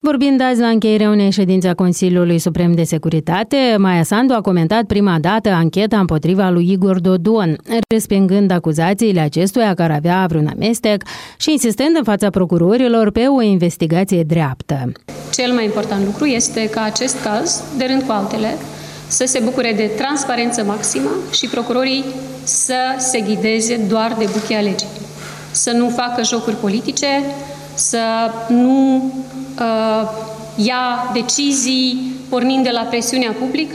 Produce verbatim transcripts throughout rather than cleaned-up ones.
Vorbind azi la încheierea unei ședințe a Consiliului Suprem de Securitate, Maia Sandu a comentat prima dată ancheta împotriva lui Igor Dodon, respingând acuzațiile acestuia că ar avea vreun amestec și insistând în fața procurorilor pe o investigație dreaptă. Cel mai important lucru este ca acest caz, de rând cu altele, să se bucure de transparență maximă și procurorii să se ghideze doar de buchea legii. Să nu facă jocuri politice, să nu uh, ia decizii pornind de la presiunea publică.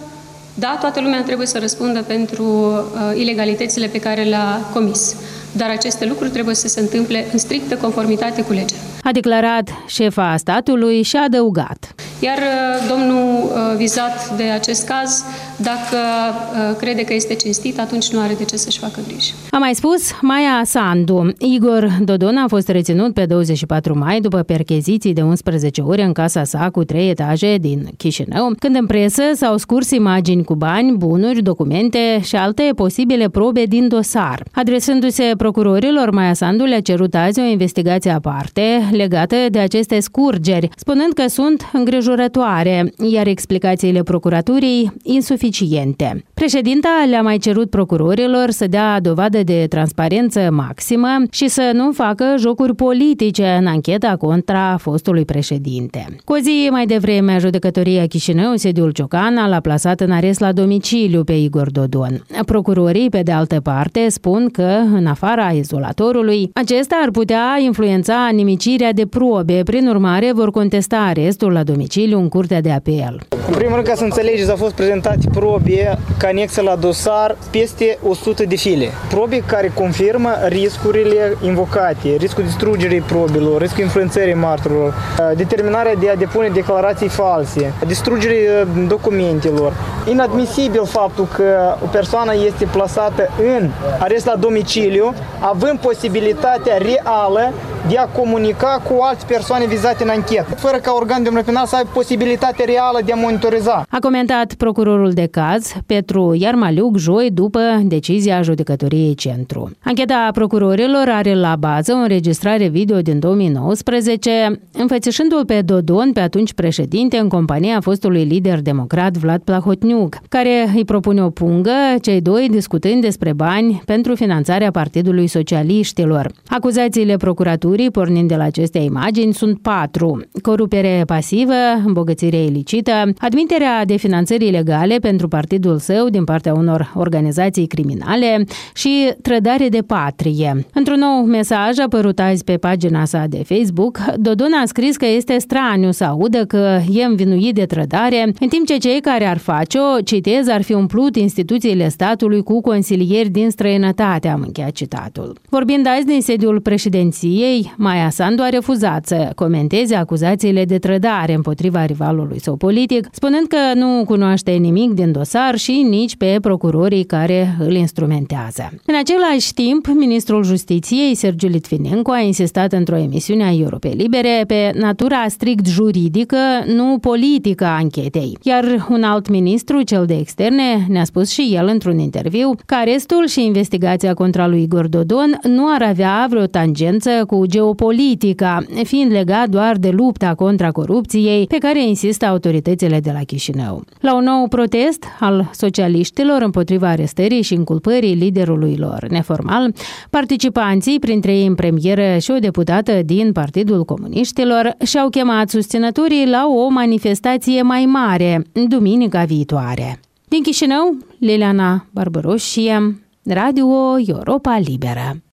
Da, toată lumea trebuie să răspundă pentru uh, ilegalitățile pe care le-a comis. Dar aceste lucruri trebuie să se întâmple în strictă conformitate cu legea. A declarat șefa statului și a adăugat. Iar domnul vizat de acest caz, dacă crede că este cinstit, atunci nu are de ce să-și facă griji. A mai spus Maia Sandu. Igor Dodon a fost reținut pe douăzeci și patru mai după percheziții de unsprezece ore în casa sa cu trei etaje din Chișinău, când în presă s-au scurs imagini cu bani, bunuri, documente și alte posibile probe din dosar. Adresându-se procurorilor, Maia Sandu le-a cerut azi o investigație aparte legată de aceste scurgeri, spunând că sunt îngrijorătoare, iar explicațiile procuraturii insuficiente. Președinta le-a mai cerut procurorilor să dea dovadă de transparență maximă și să nu facă jocuri politice în ancheta contra fostului președinte. Cu o zi mai devreme, judecătoria Chișinău, sediul Ciocana, l-a plasat în arest la domiciliu pe Igor Dodon. Procurorii, pe de altă parte, spun că, în afara izolatorului, acesta ar putea influența nimicirea de probe, prin urmare vor contesta arestul la domiciliu în Curtea de Apel. În primul rând, ca să înțelegeți, au fost prezentate probe ca anexă la dosar peste o sută de file. Probe care confirmă riscurile invocate, riscul distrugerii probelor, riscul influențării martorilor, determinarea de a depune declarații false, distrugerii documentelor. Inadmisibil faptul că o persoană este plasată în arest la domiciliu, având posibilitatea reală de a comunica cu alte persoane vizate în anchetă, fără ca organ de penal să aibă posibilitatea reală de a monitoriza. A comentat procurorul de caz, Petru Iarmaliuc, joi după decizia judecătoriei Centru. Ancheta procurorilor are la bază o înregistrare video din două mii nouăsprezece, înfățișându-l pe Dodon, pe atunci președinte, în compania fostului lider democrat Vlad Plahotniuc, care îi propune o pungă, cei doi discutând despre bani pentru finanțarea Partidului Socialiștilor. Acuzațiile procuraturii, pornind de la aceste imagini, sunt patru: corupere pasivă, îmbogățire ilicită, admiterea de finanțări ilegale pentru partidul său din partea unor organizații criminale și trădare de patrie. Într-un nou mesaj apărut azi pe pagina sa de Facebook, Dodon a scris că este straniu să audă că e învinuit de trădare, în timp ce cei care ar face-o, citez, ar fi umplut instituțiile statului cu consilieri din străinătate, am încheiat citatul. Vorbind azi din sediul președinției, Maia Sandu a refuzat să comenteze acuzațiile de trădare împotriva rivalului său politic, spunând că nu cunoaște nimic din dosar și nici pe procurorii care îl instrumentează. În același timp, ministrul Justiției, Sergiu Litvinenko, a insistat într-o emisiune a Europei Libere pe natura strict juridică, nu politică a anchetei. Iar un alt ministru, cel de externe, ne-a spus și el într-un interviu că arestul și investigația contra lui Igor Dodon nu ar avea vreo tangență cu geopolitica, fiind legat doar de lupta contra corupției pe care insistă autoritățile de la Chișinău. La un nou protest al socialiștilor împotriva arestării și inculpării liderului lor neformal, participanții, printre ei în premieră și o deputată din Partidul Comuniștilor, și-au chemat susținătorii la o manifestație mai mare, duminica viitoare. Din Chișinău, Liliana Barbaroșie, Radio Europa Liberă.